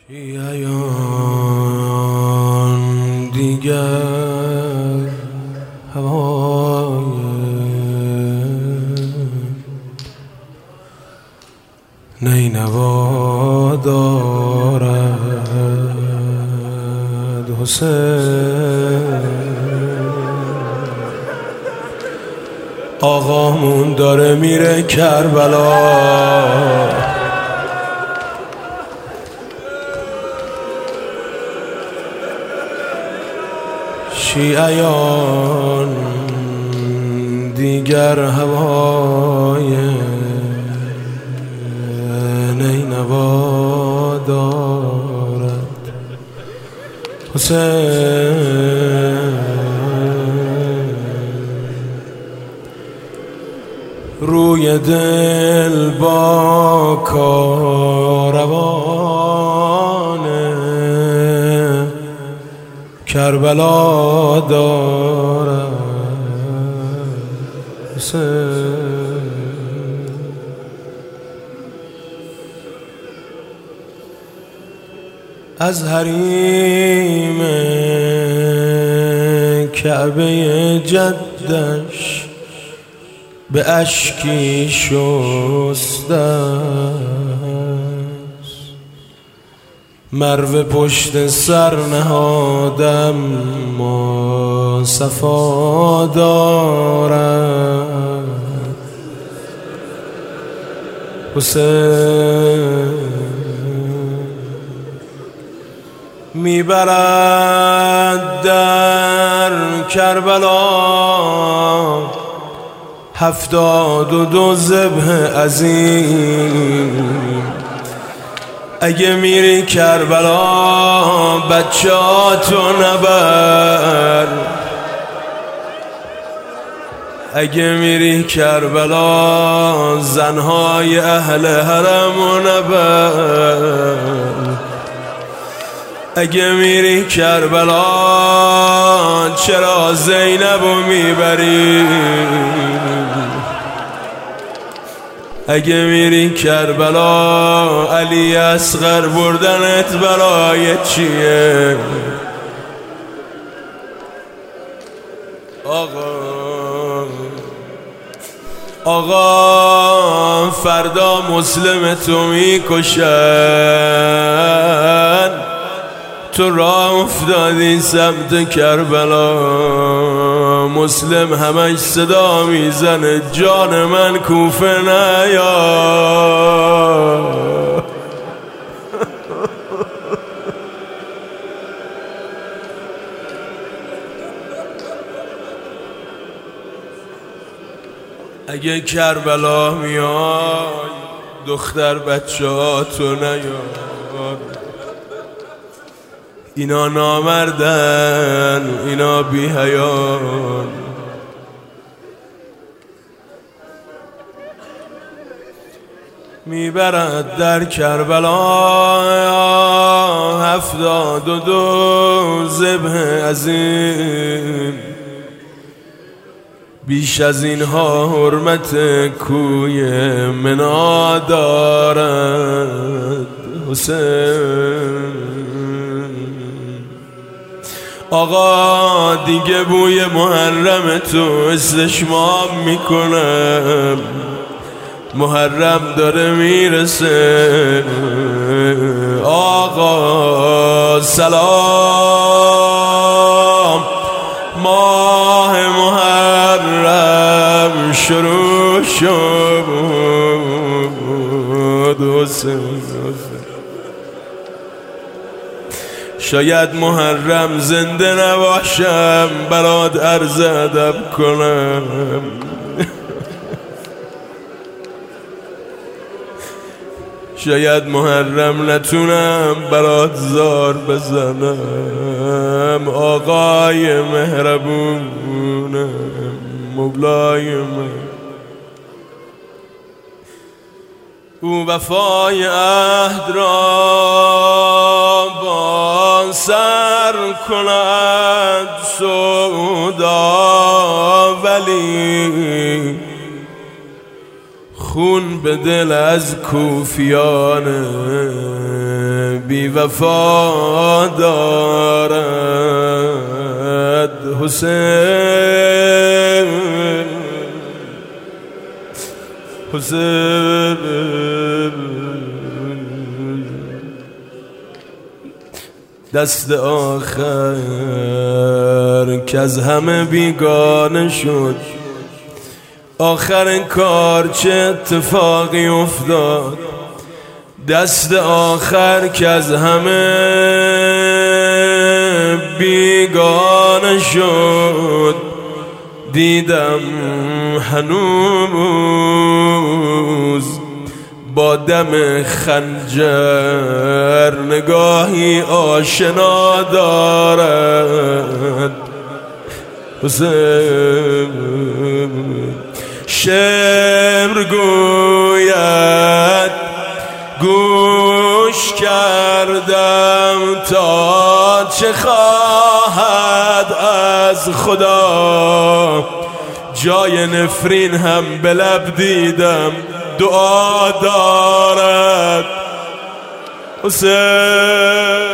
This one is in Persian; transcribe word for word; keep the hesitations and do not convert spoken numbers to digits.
شیعیان دیگر هوای نینوا دارد حسین. آقامون داره میره کربلا، شیعیان دیگر هوای نینوا دارد حسین. روی دل با کاروان کربلا دارد حسین. از حریم کعبه جدش به اشکی شسته است، مروه پشت سر نهادم ما صفا دارد حسین. میبرد در کربلا هفتاد و دو ذبح عظیم. اگه میری کربلا بچه‌هاتو نبر، اگه میری کربلا زنهای اهل حرمو نبر، اگه میری کربلا چرا زینبو میبری، اگه میری کربلا علی اصغر بردنت برای چیه؟ آقا آقا فردا مسلم تو میکشن، تو راه افتادی سمت کربلا، مسلم همش صدا میزنه جان من کوفه نیا. اگه کربلا میای دختر بچه ها تو نیار، اینا نامردن، اینا بی حیان. میبرد در کربلا هفتاد و دو ذبح عظیم، بیش از اینها حرمت کوی منا دارد حسین. آقا دیگه بوی محرم تو استشمام میکنم، محرم داره میرسه. آقا سلام، ماه محرم شروع شد حسین. شاید محرم زنده نباشم برات عرض ادب کنم، شاید محرم نتونم برات زار بزنم. آقای مهربونم مولای من، او وفای عهد را با سر کند سودا، ولی خون به دل از کوفیان بی وفا دارد حسین حسین دست آخر که از همه بیگانه شد، آخرین کار چه اتفاقی افتاد. دست آخر که از همه بیگانه شد، دیدم هنوز با دم خنجر نگاهی آشنا دارد حسین. شعر گوید گوش کردم تا چه خواهد از خدا، جای نفرین هم به لب دیدم دعا دارد حسین.